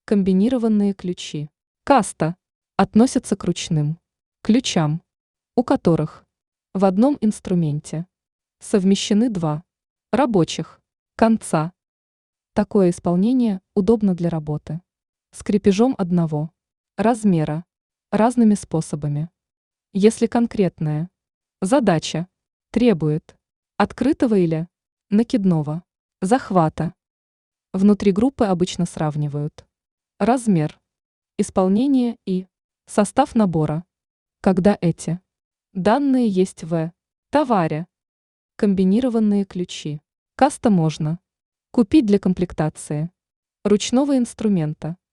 Комбинированные ключи. Каста относятся к ручным ключам, у которых в одном инструменте совмещены два рабочих конца. Такое исполнение удобно для работы с крепежом одного размера разными способами. Если конкретная задача требует открытого или накидного захвата, внутри группы обычно сравнивают размер исполнения и состав набора, когда эти данные есть в товаре. Комбинированные ключи. Каста можно купить для комплектации ручного инструмента